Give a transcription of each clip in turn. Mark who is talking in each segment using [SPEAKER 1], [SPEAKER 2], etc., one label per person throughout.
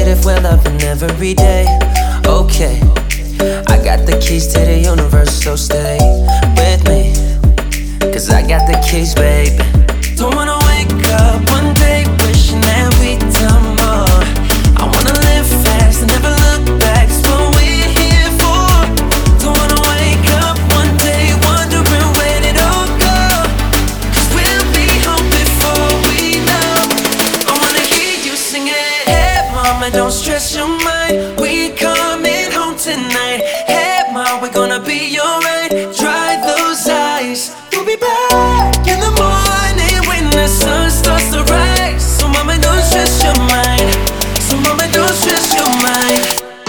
[SPEAKER 1] if we're loving every day. Okay, I got the keys to the universe, so stay with me, 'cause I got the keys, baby. Don't wanna wake up one day wishing that we'd done more. I wanna live fast and never look back, it's what we're here for. Don't wanna wake up one day wondering where it all go, 'cause we'll be home before we know. I wanna hear you sing it. Hey mama, don't stress your mind, we coming home tonight. Hey mom, we're gonna be alright. Dry those eyes, we'll be back in the morning when the sun starts to rise. So mama, don't stress your mind. So mama, don't stress your mind.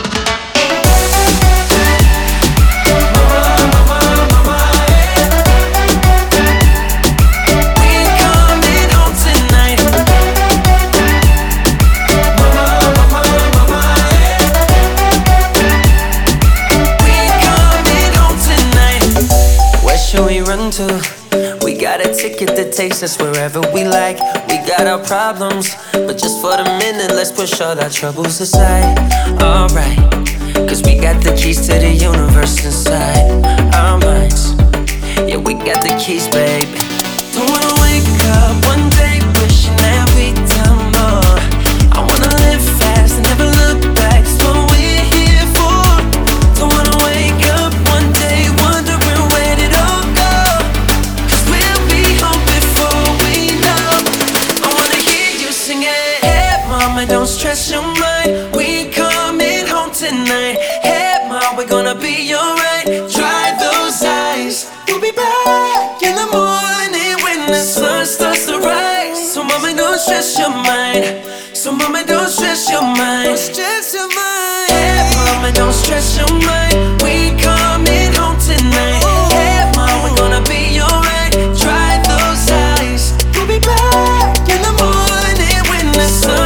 [SPEAKER 1] We got a ticket that takes us wherever we like. We got our problems, but just for the minute, let's push all our troubles aside. Alright, 'cause we got the keys to the universe inside our minds. Yeah, we got the keys, baby. Don't wanna wake up one day wishing that we'd done more. I wanna live fast and never look back, it's what we're here for. Don't wanna wake up one day wondering where did all go, 'cause we'll be home before we know. I wanna hear you sing it. Hey mama, don't stress your mind, we coming home tonight. Hey mom, we're gonna be alright. Dry those eyes, we'll be back in the morning when the sun starts to rise. So mama, don't stress your mind. So mama, don't stress your mind. Don't stress your mind. Hey mama, don't stress your mind, we coming home tonight. Hey mom, we're gonna be alright. Dry those eyes, we'll be back in the morning when the sun